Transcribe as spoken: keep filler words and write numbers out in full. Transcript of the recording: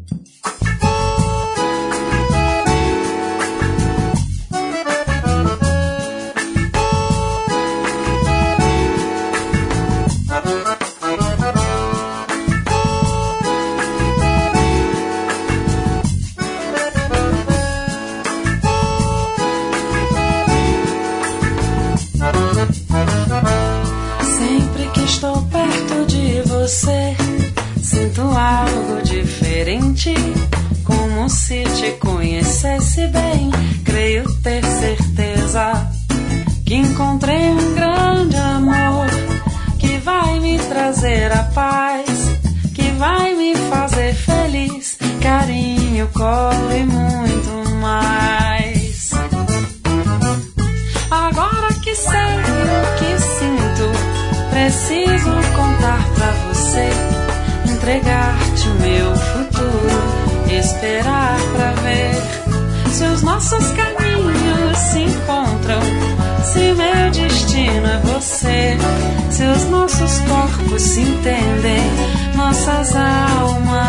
Sinto algo diferente, como se te conhecesse bem. Creio ter certeza que encontrei um grande amor que vai me trazer a paz, que vai me fazer feliz, carinho, colo e muito mais. Agora que sei o que sinto, preciso contar pra você, entregar-te o meu futuro, esperar pra ver se os nossos caminhos se encontram, se meu destino é você, se os nossos corpos se entendem, nossas almas